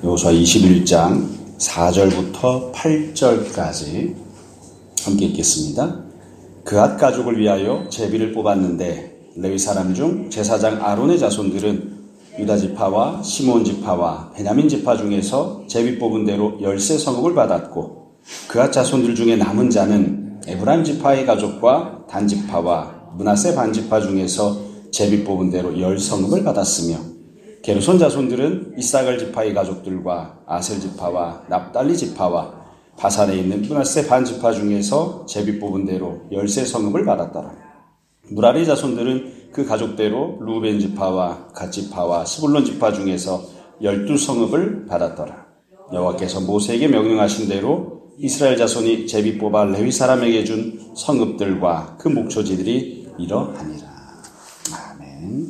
여호수아 21장 4절부터 8절까지 함께 읽겠습니다. 그앗 가족을 위하여 제비를 뽑았는데 레위 사람 중 제사장 아론의 자손들은 유다 지파와 시몬 지파와 베냐민 지파 중에서 제비 뽑은 대로 13 성읍을 받았고, 그앗 자손들 중에 남은 자는 에브라임 지파의 가족과 단 지파와 므낫세 반 지파 중에서 제비 뽑은 대로 10 성읍을 받았으며, 게르손 자손들은 이사갈 지파의 가족들과 아셀 지파와 납달리 지파와 바산에 있는 므낫세 반 지파 중에서 제비 뽑은 대로 13 성읍을 받았더라. 무라리 자손들은 그 가족대로 루벤 지파와 갓 지파와 스불론 지파 중에서 12 성읍을 받았더라. 여호와께서 모세에게 명령하신 대로 이스라엘 자손이 제비 뽑아 레위 사람에게 준 성읍들과 그 목초지들이 이러하니라. 아멘.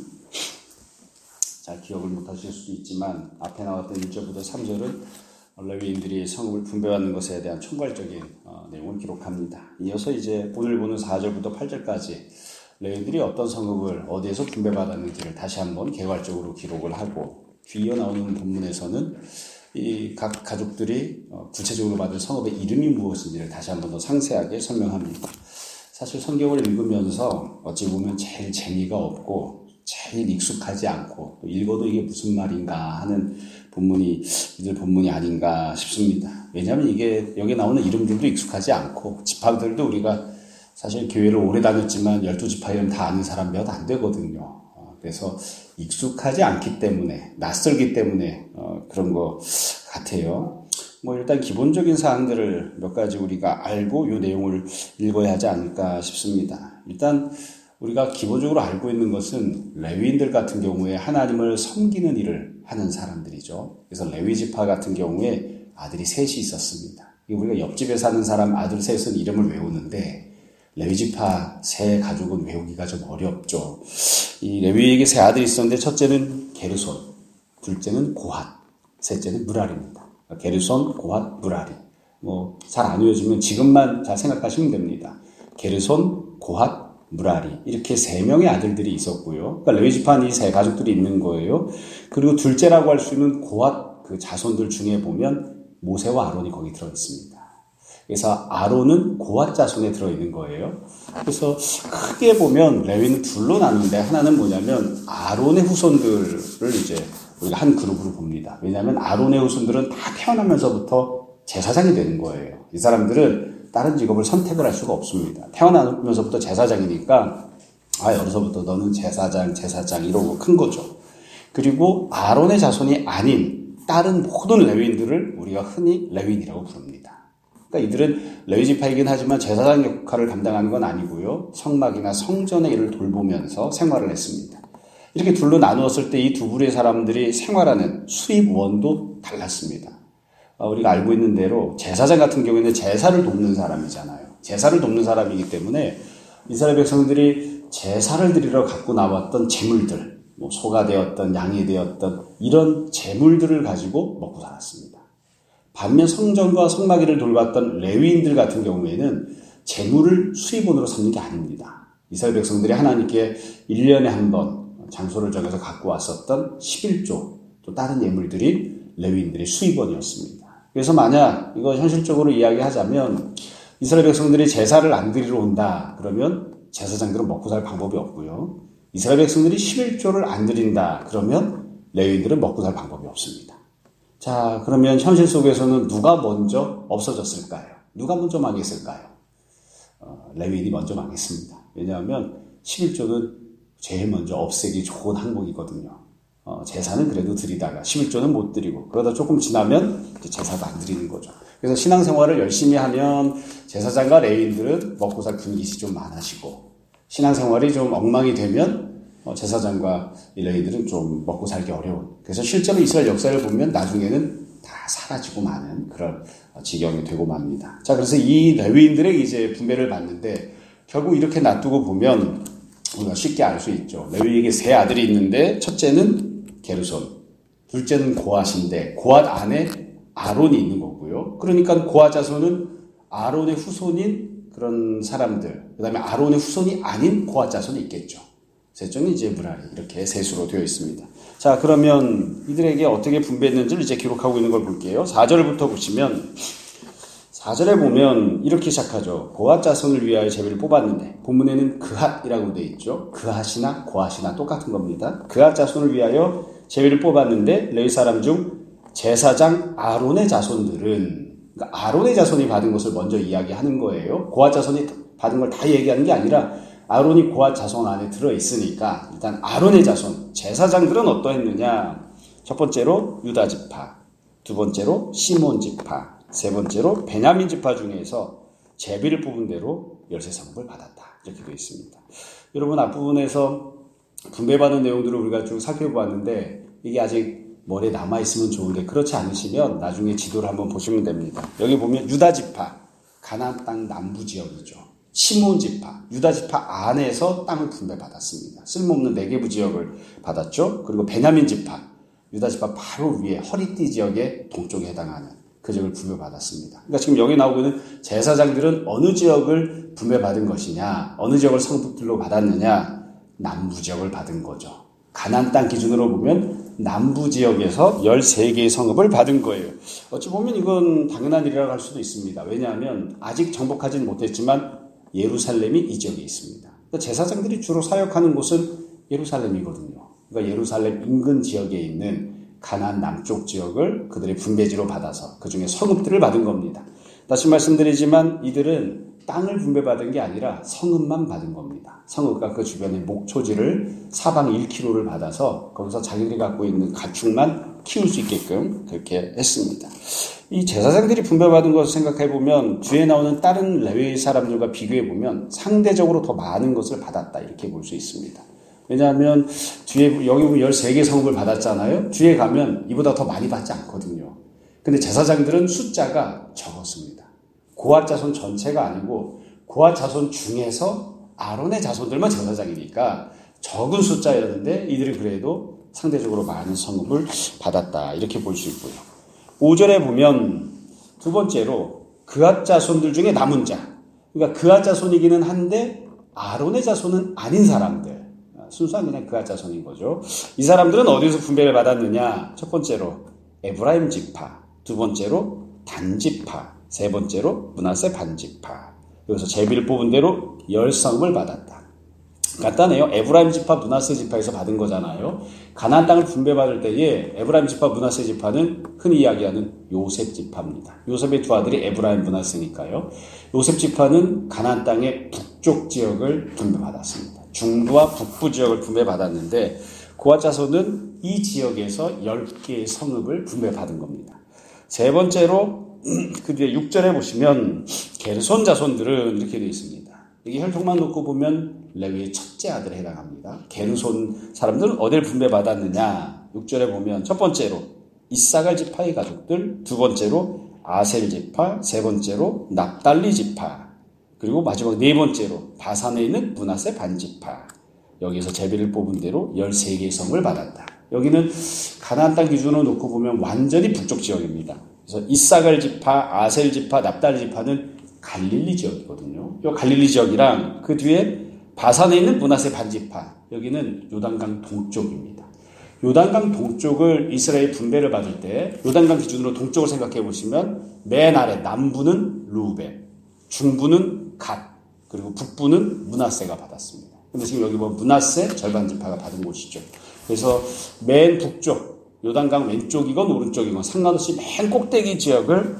잘 기억을 못하실 수도 있지만 앞에 나왔던 1절부터 3절은 레위인들이 성읍을 분배받는 것에 대한 총괄적인 내용을 기록합니다. 이어서 이제 오늘 보는 4절부터 8절까지 레위인들이 어떤 성읍을 어디에서 분배받았는지를 다시 한번 개괄적으로 기록을 하고, 뒤이어 나오는 본문에서는 이 각 가족들이 구체적으로 받은 성읍의 이름이 무엇인지를 다시 한번 더 상세하게 설명합니다. 사실 성경을 읽으면서 어찌 보면 제일 재미가 없고 제일 익숙하지 않고 또 읽어도 이게 무슨 말인가 하는 본문이 이들 본문이 아닌가 싶습니다. 왜냐하면 이게 여기 나오는 이름들도 익숙하지 않고 지파들도 우리가 사실 교회를 오래 다녔지만 12지파 이름 다 아는 사람 몇 안 되거든요. 그래서 익숙하지 않기 때문에, 낯설기 때문에 그런 것 같아요. 일단 기본적인 사항들을 몇 가지 우리가 알고 이 내용을 읽어야 하지 않을까 싶습니다. 일단 우리가 기본적으로 알고 있는 것은 레위인들 같은 경우에 하나님을 섬기는 일을 하는 사람들이죠. 그래서 레위 지파 같은 경우에 아들이 셋이 있었습니다. 우리가 옆집에 사는 사람 아들 셋은 이름을 외우는데 레위 지파 세 가족은 외우기가 좀 어렵죠. 이 레위에게 세 아들이 있었는데 첫째는 게르손, 둘째는 고핫, 셋째는 무라리입니다. 게르손, 고핫, 무라리. 잘 안 외워지면 지금만 잘 생각하시면 됩니다. 게르손, 고핫, 무라리, 이렇게 3명의 아들들이 있었고요. 그러니까 레위 지파는 이 세 가족들이 있는 거예요. 그리고 둘째라고 할 수 있는 고핫 그 자손들 중에 보면 모세와 아론이 거기 들어 있습니다. 그래서 아론은 고핫 자손에 들어 있는 거예요. 그래서 크게 보면 레위는 둘로 나누는데, 하나는 뭐냐면 아론의 후손들을 이제 우리가 한 그룹으로 봅니다. 왜냐하면 아론의 후손들은 다 태어나면서부터 제사장이 되는 거예요. 이 사람들은 다른 직업을 선택을 할 수가 없습니다. 태어나면서부터 제사장이니까 여기서부터 너는 제사장 이러고 큰 거죠. 그리고 아론의 자손이 아닌 다른 모든 레위인들을 우리가 흔히 레위인이라고 부릅니다. 그러니까 이들은 레위 지파이긴 하지만 제사장 역할을 감당하는 건 아니고요. 성막이나 성전의 일을 돌보면서 생활을 했습니다. 이렇게 둘로 나누었을 때 이 두 부류의 사람들이 생활하는 수입원도 달랐습니다. 우리가 알고 있는 대로 제사장 같은 경우에는 제사를 돕는 사람이잖아요. 제사를 돕는 사람이기 때문에 이스라엘 백성들이 제사를 드리러 갖고 나왔던 재물들, 소가 되었던 양이 되었던 이런 재물들을 가지고 먹고 살았습니다. 반면 성전과 성막일을 돌봤던 레위인들 같은 경우에는 재물을 수입원으로 삼는 게 아닙니다. 이스라엘 백성들이 하나님께 1년에 한 번 장소를 정해서 갖고 왔었던 11조, 또 다른 예물들이 레위인들의 수입원이었습니다. 그래서 만약 이거 현실적으로 이야기하자면 이스라엘 백성들이 제사를 안 드리러 온다 그러면 제사장들은 먹고 살 방법이 없고요. 이스라엘 백성들이 11조를 안 드린다 그러면 레위인들은 먹고 살 방법이 없습니다. 자, 그러면 현실 속에서는 누가 먼저 없어졌을까요? 누가 먼저 망했을까요? 레위인이 먼저 망했습니다. 왜냐하면 11조는 제일 먼저 없애기 좋은 항목이거든요. 제사는 그래도 드리다가 11조는 못 드리고, 그러다 조금 지나면 제사도 안 드리는 거죠. 그래서 신앙생활을 열심히 하면 제사장과 레위인들은 먹고 살 분깃이 좀 많아지고, 신앙생활이 좀 엉망이 되면 제사장과 레위인들은 좀 먹고 살기 어려운, 그래서 실제로 이스라엘 역사를 보면 나중에는 다 사라지고 마는 그런 지경이 되고 맙니다. 자, 그래서 이 레위인들에게 이제 분배를 받는데, 결국 이렇게 놔두고 보면 우리가 쉽게 알 수 있죠. 레위에게 세 아들이 있는데 첫째는 게르손, 둘째는 고핫인데 고핫 안에 아론이 있는 거고요. 그러니까 고핫 자손은 아론의 후손인 그런 사람들, 그 다음에 아론의 후손이 아닌 고핫 자손이 있겠죠. 셋째는 이제 무라리. 이렇게 셋으로 되어 있습니다. 자, 그러면 이들에게 어떻게 분배했는지를 이제 기록하고 있는 걸 볼게요. 4절부터 보시면 4절에 보면 이렇게 시작하죠. 고핫 자손을 위하여 제비를 뽑았는데 본문에는 그핫이라고 되어 있죠. 그핫이나 고핫이나 똑같은 겁니다. 그핫 자손을 위하여 제비를 뽑았는데 레위 사람 중 제사장 아론의 자손들은, 그러니까 아론의 자손이 받은 것을 먼저 이야기하는 거예요. 고핫 자손이 받은 걸 다 얘기하는 게 아니라 아론이 고핫 자손 안에 들어있으니까 일단 아론의 자손, 제사장들은 어떠했느냐. 첫 번째로 유다 지파, 두 번째로 시몬 지파, 세 번째로 베냐민 지파 중에서 제비를 뽑은 대로 열세 성읍을 받았다. 이렇게 되어 있습니다. 여러분, 앞부분에서 분배받은 내용들을 우리가 쭉 살펴보았는데 이게 아직 머리에 남아있으면 좋은데 그렇지 않으시면 나중에 지도를 한번 보시면 됩니다. 여기 보면 유다 지파, 가나안 땅 남부 지역이죠. 시몬 지파, 유다 지파 안에서 땅을 분배받았습니다. 쓸모없는 네게부 지역을 받았죠. 그리고 베냐민 지파, 유다 지파 바로 위에 허리띠 지역의 동쪽에 해당하는 그 지역을 분배받았습니다. 그러니까 지금 여기 나오고 있는 제사장들은 어느 지역을 분배받은 것이냐, 어느 지역을 성읍들로 받았느냐, 남부 지역을 받은 거죠. 가나안 땅 기준으로 보면 남부 지역에서 13개의 성읍을 받은 거예요. 어찌 보면 이건 당연한 일이라고 할 수도 있습니다. 왜냐하면 아직 정복하지는 못했지만 예루살렘이 이 지역에 있습니다. 그러니까 제사장들이 주로 사역하는 곳은 예루살렘이거든요. 그러니까 예루살렘 인근 지역에 있는 가나안 남쪽 지역을 그들의 분배지로 받아서 그 중에 성읍들을 받은 겁니다. 다시 말씀드리지만 이들은 땅을 분배받은 게 아니라 성읍만 받은 겁니다. 성읍과 그 주변의 목초지를 사방 1km를 받아서 거기서 자기들이 갖고 있는 가축만 키울 수 있게끔 그렇게 했습니다. 이 제사장들이 분배받은 것을 생각해보면 뒤에 나오는 다른 레위 사람들과 비교해보면 상대적으로 더 많은 것을 받았다 이렇게 볼 수 있습니다. 왜냐하면 뒤에 여기 보면 13개 성읍을 받았잖아요. 뒤에 가면 이보다 더 많이 받지 않거든요. 근데 제사장들은 숫자가 적었습니다. 고핫 자손 전체가 아니고 고핫 자손 중에서 아론의 자손들만 제사장이니까 적은 숫자였는데 이들이 그래도 상대적으로 많은 성읍을 받았다 이렇게 볼 수 있고요. 5절에 보면 두 번째로 그핫 자손들 중에 남은 자, 그러니까 그핫 자손이기는 한데 아론의 자손은 아닌 사람들, 순수한 그냥 그핫 자손인 거죠. 이 사람들은 어디서 분배를 받았느냐. 첫 번째로 에브라임 지파, 두 번째로 단 지파, 세 번째로 므낫세 반 지파. 여기서 제비를 뽑은 대로 10성읍을 받았다. 간단해요. 에브라임 지파, 므낫세 지파에서 받은 거잖아요. 가나안 땅을 분배받을 때에 에브라임 지파, 므낫세 지파는 흔히 이야기하는 요셉 지파입니다. 요셉의 두 아들이 에브라임, 므낫세니까요. 요셉 지파는 가나안 땅의 북쪽 지역을 분배받았습니다. 중부와 북부 지역을 분배받았는데 고핫 자손은 이 지역에서 10개의 성읍을 분배받은 겁니다. 세 번째로 그 뒤에 6절에 보시면 게르손 자손들은 이렇게 되어 있습니다. 여기 혈통만 놓고 보면 레위의 첫째 아들에 해당합니다. 게르손 사람들은 어디를 분배받았느냐. 6절에 보면 첫 번째로 이사갈 지파의 가족들, 두 번째로 아셀 지파, 세 번째로 납달리 지파, 그리고 마지막 네 번째로 바산에 있는 므낫세 반 지파. 여기서 제비를 뽑은 대로 13개의 성을 받았다. 여기는 가나안 땅 기준으로 놓고 보면 완전히 북쪽 지역입니다. 그래서 이사갈 지파, 아셀 지파, 납달리 지파는 갈릴리 지역이거든요. 이 갈릴리 지역이랑 그 뒤에 바산에 있는 므낫세 반 지파, 여기는 요단강 동쪽입니다. 요단강 동쪽을 이스라엘 분배를 받을 때 요단강 기준으로 동쪽을 생각해 보시면 맨 아래 남부는 루벤, 중부는 갓, 그리고 북부는 므낫세가 받았습니다. 근데 지금 여기 보면 므낫세 절반 지파가 받은 곳이죠. 그래서 맨 북쪽, 요단강 왼쪽이건 오른쪽이건 상관없이 맨 꼭대기 지역을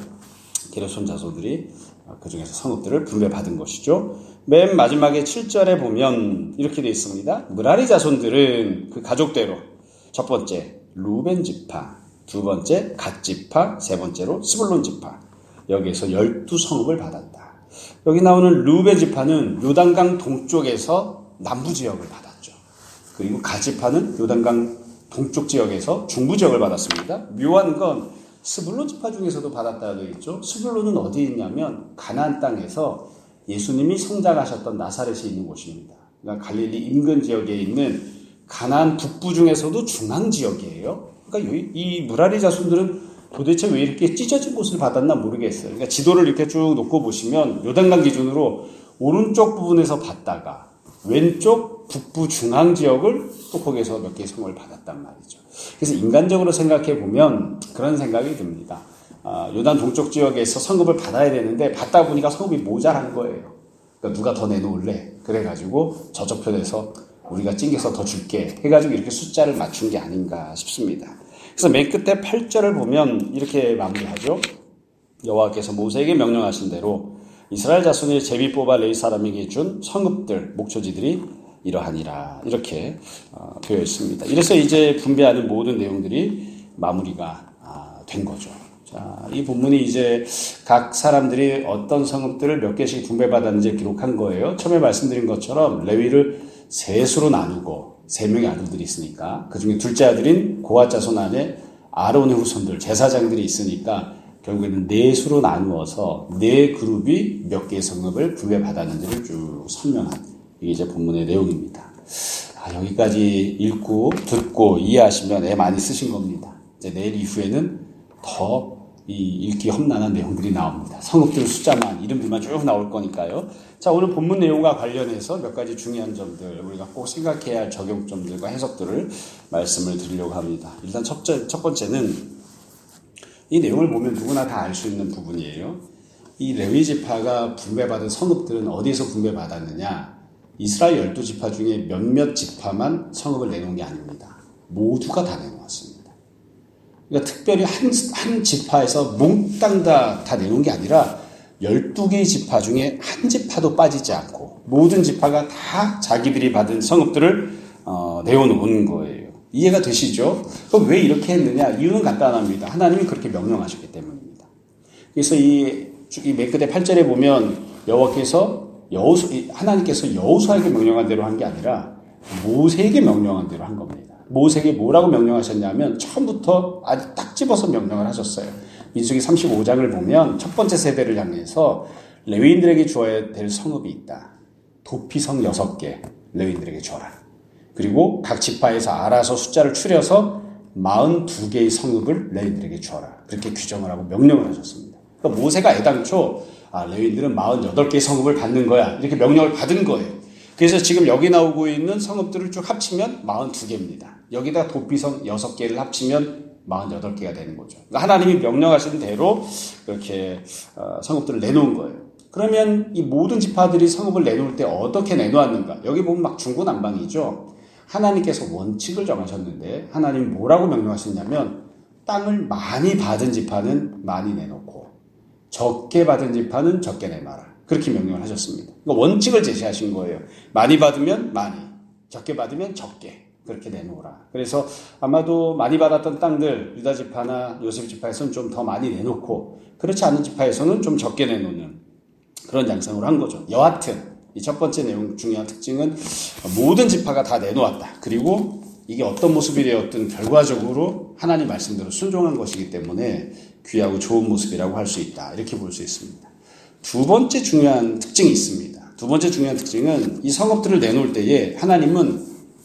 게르손 자손들이 그 중에서 성읍들을 분배받은 것이죠. 맨 마지막에 7절에 보면 이렇게 되어 있습니다. 므라리 자손들은 그 가족대로 첫 번째 루벤 지파, 두 번째 갓 지파, 세 번째로 스불론 지파, 여기에서 12성읍을 받았다. 여기 나오는 루벤 지파는 요단강 동쪽에서 남부 지역을 받았죠. 그리고 갓 지파는 요단강 동쪽 지역에서 중부 지역을 받았습니다. 묘한 건 스불론 지파 중에서도 받았다고 되어 있죠. 스불론은 어디에 있냐면 가나안 땅에서 예수님이 성장하셨던 나사렛이 있는 곳입니다. 그러니까 갈릴리 인근 지역에 있는 가나안 북부 중에서도 중앙 지역이에요. 그러니까 이 므라리 자손들은 도대체 왜 이렇게 찢어진 곳을 받았나 모르겠어요. 그러니까 지도를 이렇게 쭉 놓고 보시면 요단강 기준으로 오른쪽 부분에서 받다가 왼쪽 북부 중앙 지역을 또 거기에서 몇 개의 성읍을 받았단 말이죠. 그래서 인간적으로 생각해 보면 그런 생각이 듭니다. 요단 동쪽 지역에서 성읍을 받아야 되는데 받다 보니까 성읍이 모자란 거예요. 그러니까 누가 더 내놓을래? 그래가지고 저쪽 편에서 우리가 찡겨서 더 줄게 해가지고 이렇게 숫자를 맞춘 게 아닌가 싶습니다. 그래서 맨 끝에 8절을 보면 이렇게 마무리하죠. 여호와께서 모세에게 명령하신 대로 이스라엘 자손이 제비 뽑아 레위 사람에게 준 성읍들, 목초지들이 이러하니라. 이렇게 되어 있습니다. 이래서 이제 분배하는 모든 내용들이 마무리가 된 거죠. 자, 이 본문이 이제 각 사람들이 어떤 성읍들을 몇 개씩 분배받았는지 기록한 거예요. 처음에 말씀드린 것처럼 레위를 셋으로 나누고 세 명의 아들들이 있으니까 그 중에 둘째 아들인 고핫 자손 안에 아론의 후손들, 제사장들이 있으니까 결국에는 넷으로 나누어서 네 그룹이 몇 개의 성읍을 분배받았는지를 쭉 설명한 이게 이제 본문의 내용입니다. 여기까지 읽고 듣고 이해하시면 애 많이 쓰신 겁니다. 이제 내일 이후에는 더 이 읽기 험난한 내용들이 나옵니다. 성읍들 숫자만, 이름들만 쭉 나올 거니까요. 자, 오늘 본문 내용과 관련해서 몇 가지 중요한 점들, 우리가 꼭 생각해야 할 적용점들과 해석들을 말씀을 드리려고 합니다. 일단 첫 번째는 이 내용을 보면 누구나 다 알 수 있는 부분이에요. 이 레위 지파가 분배받은 성읍들은 어디에서 분배받았느냐? 이스라엘 12지파 중에 몇몇 지파만 성읍을 내놓은 게 아닙니다. 모두가 다 내놓았습니다. 그러니까 특별히 한 지파에서 몽땅 다 내놓은 게 아니라 12개의 지파 중에 한 지파도 빠지지 않고 모든 지파가 다 자기들이 받은 성읍들을 내어놓은 거예요. 이해가 되시죠? 그럼 왜 이렇게 했느냐? 이유는 간단합니다. 하나님이 그렇게 명령하셨기 때문입니다. 그래서 이 맨 끝에 8절에 보면 하나님께서 여호수아에게 명령한 대로 한 게 아니라 모세에게 명령한 대로 한 겁니다. 모세에게 뭐라고 명령하셨냐면 처음부터 아주 딱 집어서 명령을 하셨어요. 민수기 35장을 보면 첫 번째 세대를 향해서 레위인들에게 주어야 될 성읍이 있다. 도피성 6개 레위인들에게 주어라. 그리고 각 지파에서 알아서 숫자를 추려서 42개의 성읍을 레위인들에게 주어라. 그렇게 규정을 하고 명령을 하셨습니다. 그러니까 모세가 애당초 레위인들은 48개의 성읍을 받는 거야. 이렇게 명령을 받은 거예요. 그래서 지금 여기 나오고 있는 성읍들을 쭉 합치면 42개입니다. 여기다 도피성 6개를 합치면 48개가 되는 거죠. 그러니까 하나님이 명령하신 대로 그렇게 성읍들을 내놓은 거예요. 그러면 이 모든 지파들이 성읍을 내놓을 때 어떻게 내놓았는가? 여기 보면 막 중구난방이죠. 하나님께서 원칙을 정하셨는데 하나님이 뭐라고 명령하셨냐면 땅을 많이 받은 지파는 많이 내놓고 적게 받은 지파는 적게 내놔라. 그렇게 명령을 하셨습니다. 그러니까 원칙을 제시하신 거예요. 많이 받으면 많이, 적게 받으면 적게 그렇게 내놓으라. 그래서 아마도 많이 받았던 땅들 유다 지파나 요셉 지파에서는 좀 더 많이 내놓고 그렇지 않은 지파에서는 좀 적게 내놓는 그런 양상으로 한 거죠. 여하튼 이 첫 번째 내용 중요한 특징은 모든 지파가 다 내놓았다. 그리고 이게 어떤 모습이 되었든 결과적으로 하나님 말씀대로 순종한 것이기 때문에 귀하고 좋은 모습이라고 할 수 있다. 이렇게 볼 수 있습니다. 두 번째 중요한 특징이 있습니다. 두 번째 중요한 특징은 이 성읍들을 내놓을 때에 하나님은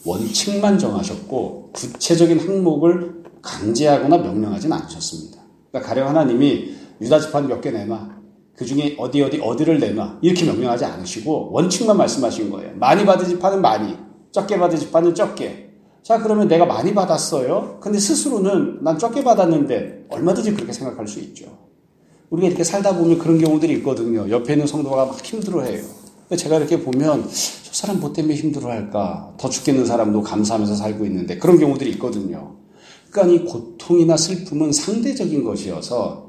원칙만 정하셨고 구체적인 항목을 강제하거나 명령하지는 않으셨습니다. 그러니까 가령 하나님이 유다 지파는 몇 개 내놔. 그 중에 어디를 내놔. 이렇게 명령하지 않으시고 원칙만 말씀하신 거예요. 많이 받은 지파는 많이, 적게 받은 지파는 적게. 자, 그러면 내가 많이 받았어요. 근데 스스로는 난 적게 받았는데 얼마든지 그렇게 생각할 수 있죠. 우리가 이렇게 살다 보면 그런 경우들이 있거든요. 옆에 있는 성도가 막 힘들어해요. 제가 이렇게 보면 저 사람 뭐 때문에 힘들어할까? 더 죽겠는 사람도 감사하면서 살고 있는데 그런 경우들이 있거든요. 그러니까 이 고통이나 슬픔은 상대적인 것이어서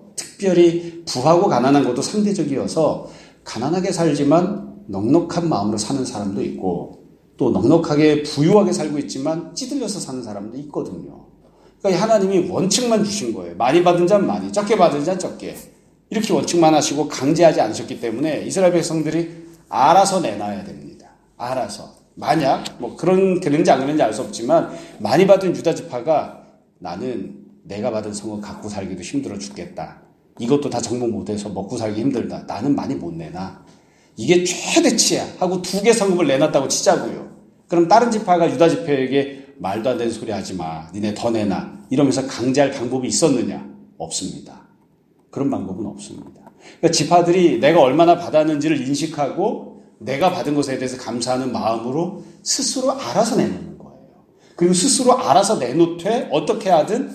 특별히 부하고 가난한 것도 상대적이어서 가난하게 살지만 넉넉한 마음으로 사는 사람도 있고 또 넉넉하게 부유하게 살고 있지만 찌들려서 사는 사람도 있거든요. 그러니까 하나님이 원칙만 주신 거예요. 많이 받은 자는 많이, 적게 받은 자는 적게. 이렇게 원칙만 하시고 강제하지 않으셨기 때문에 이스라엘 백성들이 알아서 내놔야 됩니다. 알아서. 만약 뭐 그런지 안 그런지 알 수 없지만 많이 받은 유다 지파가 나는 내가 받은 성을 갖고 살기도 힘들어 죽겠다. 이것도 다 정복 못해서 먹고 살기 힘들다. 나는 많이 못 내놔. 이게 최대치야 하고 2개 성읍을 내놨다고 치자고요. 그럼 다른 지파가 유다 지파에게 말도 안 되는 소리 하지 마. 니네 더 내놔. 이러면서 강제할 방법이 있었느냐? 없습니다. 그런 방법은 없습니다. 그러니까 지파들이 내가 얼마나 받았는지를 인식하고 내가 받은 것에 대해서 감사하는 마음으로 스스로 알아서 내놓는 거예요. 그리고 스스로 알아서 내놓되 어떻게 하든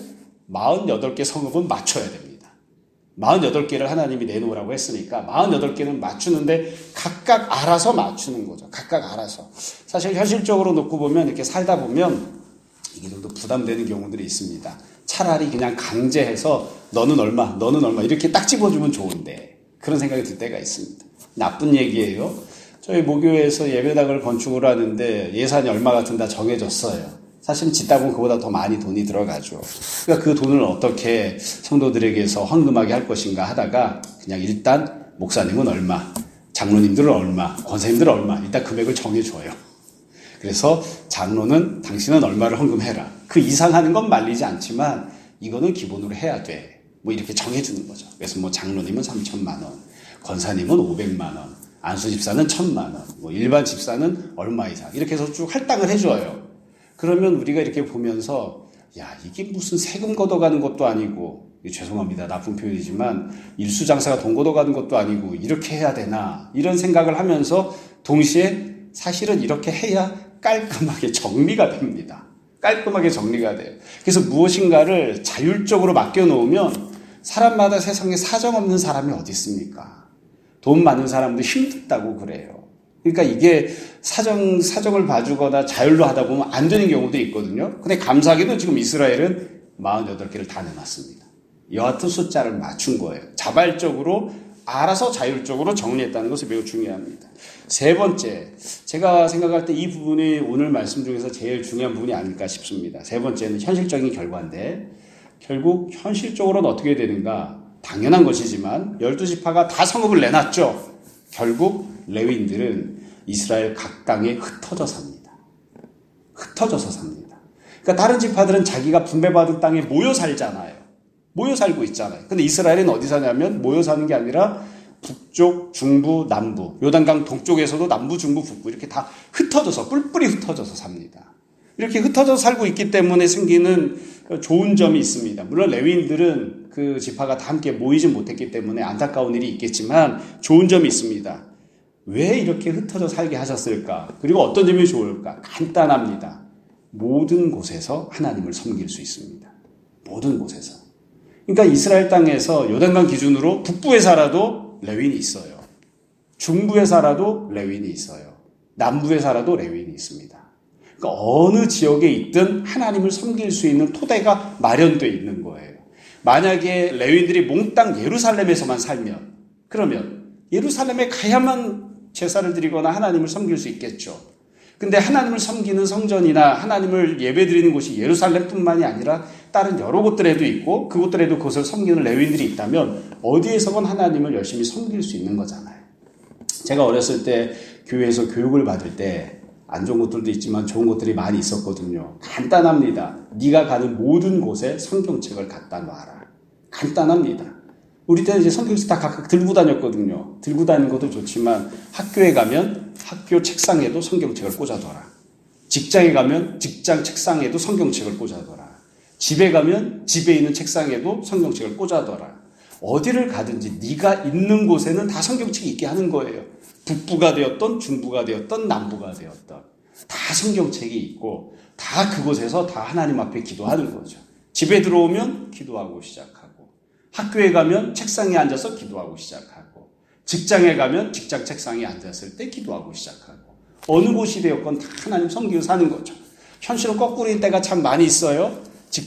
48개 성읍은 맞춰야 됩니다. 48개를 하나님이 내놓으라고 했으니까 48개는 맞추는데 각각 알아서 맞추는 거죠. 각각 알아서. 사실 현실적으로 놓고 보면 이렇게 살다 보면 이게 좀 더 부담되는 경우들이 있습니다. 차라리 그냥 강제해서 너는 얼마, 너는 얼마 이렇게 딱 집어주면 좋은데 그런 생각이 들 때가 있습니다. 나쁜 얘기예요. 저희 모교에서 예배당을 건축을 하는데 예산이 얼마가 든다 정해졌어요. 사실은 짓다 보면 그보다 더 많이 돈이 들어가죠. 그러니까 그 돈을 어떻게 성도들에게서 헌금하게 할 것인가 하다가 그냥 일단 목사님은 얼마, 장로님들은 얼마, 권사님들은 얼마 일단 금액을 정해줘요. 그래서 장로는 당신은 얼마를 헌금해라. 그 이상 하는 건 말리지 않지만 이거는 기본으로 해야 돼. 뭐 이렇게 정해주는 거죠. 그래서 뭐 장로님은 3천만 원, 권사님은 500만 원, 안수 집사는 1,000만 원, 뭐 일반 집사는 얼마 이상 이렇게 해서 쭉 할당을 해줘요. 그러면 우리가 이렇게 보면서 야 이게 무슨 세금 걷어가는 것도 아니고 죄송합니다 나쁜 표현이지만 일수장사가 돈 걷어가는 것도 아니고 이렇게 해야 되나 이런 생각을 하면서 동시에 사실은 이렇게 해야 깔끔하게 정리가 됩니다. 깔끔하게 정리가 돼요. 그래서 무엇인가를 자율적으로 맡겨놓으면 사람마다 세상에 사정없는 사람이 어디 있습니까? 돈 많은 사람도 힘들다고 그래요. 그러니까 이게 사정을 봐주거나 자율로 하다 보면 안 되는 경우도 있거든요. 근데 감사하게도 지금 이스라엘은 48개를 다 내놨습니다. 여하튼 숫자를 맞춘 거예요. 자발적으로 알아서 자율적으로 정리했다는 것이 매우 중요합니다. 세 번째, 제가 생각할 때 이 부분이 오늘 말씀 중에서 제일 중요한 부분이 아닐까 싶습니다. 세 번째는 현실적인 결과인데 결국 현실적으로는 어떻게 되는가? 당연한 것이지만 12지파가 다 성읍을 내놨죠. 결국 레위인들은 이스라엘 각 땅에 흩어져 삽니다. 흩어져서 삽니다. 그러니까 다른 지파들은 자기가 분배받은 땅에 모여 살잖아요. 모여 살고 있잖아요. 근데 이스라엘은 어디 사냐면 모여 사는 게 아니라 북쪽, 중부, 남부, 요단강 동쪽에서도 남부, 중부, 북부 이렇게 다 흩어져서 뿔뿔이 흩어져서 삽니다. 이렇게 흩어져서 살고 있기 때문에 생기는 좋은 점이 있습니다. 물론 레위인들은 그 지파가 다 함께 모이지 못했기 때문에 안타까운 일이 있겠지만 좋은 점이 있습니다. 왜 이렇게 흩어져 살게 하셨을까? 그리고 어떤 점이 좋을까? 간단합니다. 모든 곳에서 하나님을 섬길 수 있습니다. 모든 곳에서. 그러니까 이스라엘 땅에서 요단강 기준으로 북부에 살아도 레위인이 있어요. 중부에 살아도 레위인이 있어요. 남부에 살아도 레위인이 있습니다. 그러니까 어느 지역에 있든 하나님을 섬길 수 있는 토대가 마련되어 있는 거예요. 만약에 레위인들이 몽땅 예루살렘에서만 살면 그러면 예루살렘에 가야만 제사를 드리거나 하나님을 섬길 수 있겠죠. 근데 하나님을 섬기는 성전이나 하나님을 예배드리는 곳이 예루살렘뿐만이 아니라 다른 여러 곳들에도 있고 그곳들에도 그것을 섬기는 레위인들이 있다면 어디에서건 하나님을 열심히 섬길 수 있는 거잖아요. 제가 어렸을 때 교회에서 교육을 받을 때 안 좋은 것들도 있지만 좋은 것들이 많이 있었거든요. 간단합니다. 네가 가는 모든 곳에 성경책을 갖다 놔라. 간단합니다. 우리 때는 이제 성경책 다 각각 들고 다녔거든요. 들고 다니는 것도 좋지만 학교에 가면 학교 책상에도 성경책을 꽂아둬라. 직장에 가면 직장 책상에도 성경책을 꽂아둬라. 집에 가면 집에 있는 책상에도 성경책을 꽂아둬라. 어디를 가든지 네가 있는 곳에는 다 성경책이 있게 하는 거예요. 북부가 되었던 중부가 되었던 남부가 되었던 다 성경책이 있고 다 그곳에서 다 하나님 앞에 기도하는 거죠. 집에 들어오면 기도하고 시작하고 학교에 가면 책상에 앉아서 기도하고 시작하고 직장에 가면 직장 책상에 앉았을 때 기도하고 시작하고 어느 곳이 되었건 다 하나님 섬기고 사는 거죠. 현실은 거꾸로인 때가 참 많이 있어요.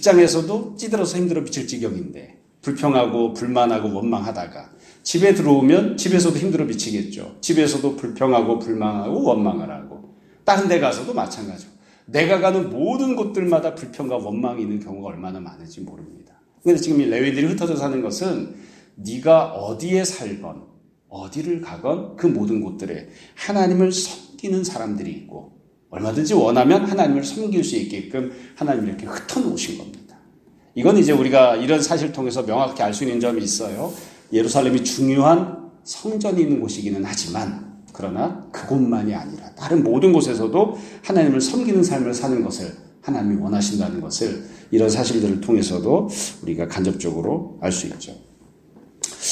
직장에서도 찌들어서 힘들어 미칠 지경인데 불평하고 불만하고 원망하다가 집에 들어오면 집에서도 힘들어 미치겠죠. 집에서도 불평하고 불만하고 원망을 하고 다른 데 가서도 마찬가지고 내가 가는 모든 곳들마다 불평과 원망이 있는 경우가 얼마나 많은지 모릅니다. 그런데 지금 이 레위인들이 흩어져 사는 것은 네가 어디에 살건 어디를 가건 그 모든 곳들에 하나님을 섬기는 사람들이 있고 얼마든지 원하면 하나님을 섬길 수 있게끔 하나님이 이렇게 흩어놓으신 겁니다. 이건 이제 우리가 이런 사실을 통해서 명확히 알 수 있는 점이 있어요. 예루살렘이 중요한 성전이 있는 곳이기는 하지만 그러나 그곳만이 아니라 다른 모든 곳에서도 하나님을 섬기는 삶을 사는 것을 하나님이 원하신다는 것을 이런 사실들을 통해서도 우리가 간접적으로 알 수 있죠.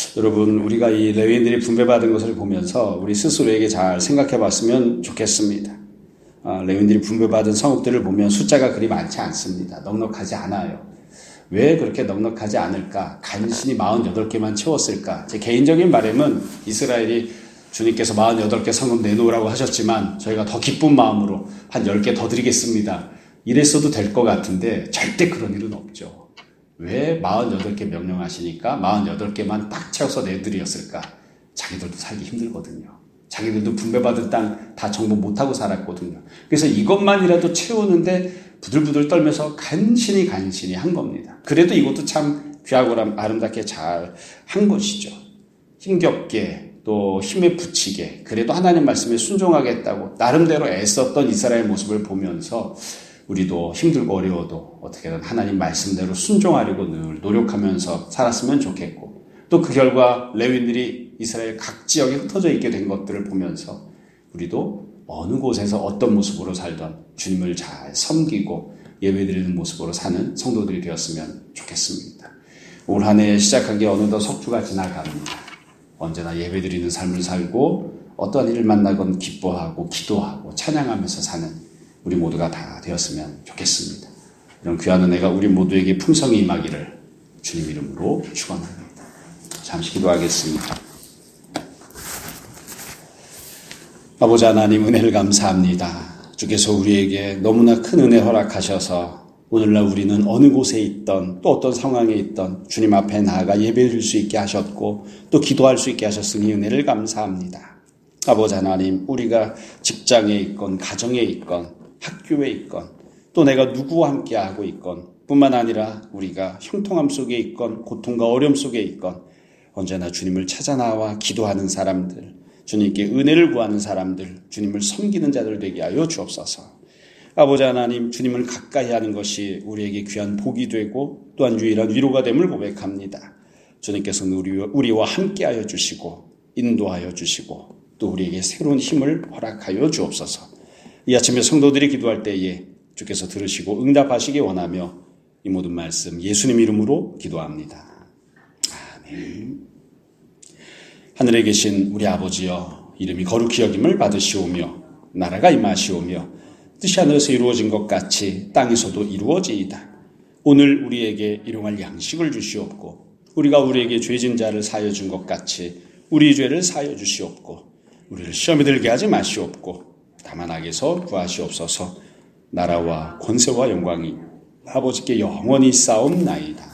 여러분, 우리가 이 레위인들이 분배받은 것을 보면서 우리 스스로에게 잘 생각해 봤으면 좋겠습니다. 레위인들이 분배받은 성읍들을 보면 숫자가 그리 많지 않습니다. 넉넉하지 않아요. 왜 그렇게 넉넉하지 않을까? 간신히 48개만 채웠을까? 제 개인적인 바람은 이스라엘이 주님께서 48개 성읍 내놓으라고 하셨지만 저희가 더 기쁜 마음으로 한 10개 더 드리겠습니다. 이랬어도 될 것 같은데 절대 그런 일은 없죠. 왜 48개 명령하시니까 48개만 딱 채워서 내드렸을까? 자기들도 살기 힘들거든요. 자기들도 분배받은 땅 다 정복 못하고 살았거든요. 그래서 이것만이라도 채우는데 부들부들 떨면서 간신히 한 겁니다. 그래도 이것도 참 귀하고 아름답게 잘 한 것이죠. 힘겹게 또 힘에 부치게 그래도 하나님 말씀에 순종하겠다고 나름대로 애썼던 이스라엘 모습을 보면서 우리도 힘들고 어려워도 어떻게든 하나님 말씀대로 순종하려고 늘 노력하면서 살았으면 좋겠고 또 그 결과 레위인들이 이스라엘 각 지역에 흩어져 있게 된 것들을 보면서 우리도 어느 곳에서 어떤 모습으로 살던 주님을 잘 섬기고 예배드리는 모습으로 사는 성도들이 되었으면 좋겠습니다. 올 한 해 시작한 게 어느덧 석주가 지나갑니다. 언제나 예배드리는 삶을 살고 어떠한 일을 만나건 기뻐하고 기도하고 찬양하면서 사는 우리 모두가 다 되었으면 좋겠습니다. 이런 귀한 은혜가 우리 모두에게 풍성히 임하기를 주님 이름으로 축원합니다. 잠시 기도하겠습니다. 아버지 하나님 은혜를 감사합니다. 주께서 우리에게 너무나 큰 은혜 허락하셔서 오늘날 우리는 어느 곳에 있던 또 어떤 상황에 있던 주님 앞에 나아가 예배드릴 수 있게 하셨고 또 기도할 수 있게 하셨으니 은혜를 감사합니다. 아버지 하나님 우리가 직장에 있건 가정에 있건 학교에 있건 또 내가 누구와 함께하고 있건 뿐만 아니라 우리가 형통함 속에 있건 고통과 어려움 속에 있건 언제나 주님을 찾아 나와 기도하는 사람들 주님께 은혜를 구하는 사람들 주님을 섬기는 자들 되게 하여 주옵소서. 아버지 하나님 주님을 가까이 하는 것이 우리에게 귀한 복이 되고 또한 유일한 위로가 됨을 고백합니다. 주님께서는 우리와 함께하여 주시고 인도하여 주시고 또 우리에게 새로운 힘을 허락하여 주옵소서. 이 아침에 성도들이 기도할 때에 주께서 들으시고 응답하시기 원하며 이 모든 말씀 예수님 이름으로 기도합니다. 아멘. 하늘에 계신 우리 아버지여 이름이 거룩히 여김을 받으시오며 나라가 임하시오며 뜻이 하늘에서 이루어진 것 같이 땅에서도 이루어지이다. 오늘 우리에게 일용할 양식을 주시옵고 우리가 우리에게 죄진 자를 사하여 준 것 같이 우리 죄를 사하여 주시옵고 우리를 시험에 들게 하지 마시옵고 다만 악에서 구하시옵소서. 나라와 권세와 영광이 아버지께 영원히 쌓옵나이다.